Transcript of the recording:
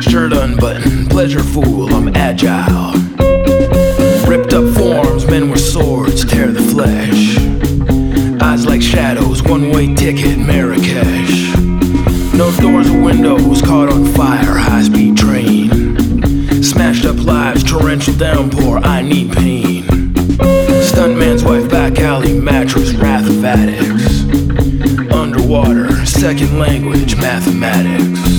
shirt unbuttoned, pleasure fool, I'm agile. Ripped up forms, men with swords, tear the flesh. Eyes like shadows, one-way ticket, Marrakesh. No doors or windows, caught on fire, high-speed train. Smashed up lives, torrential downpour, I need pain. Stuntman's wife, back alley, mattress, wrath of addicts. Underwater, second language, mathematics.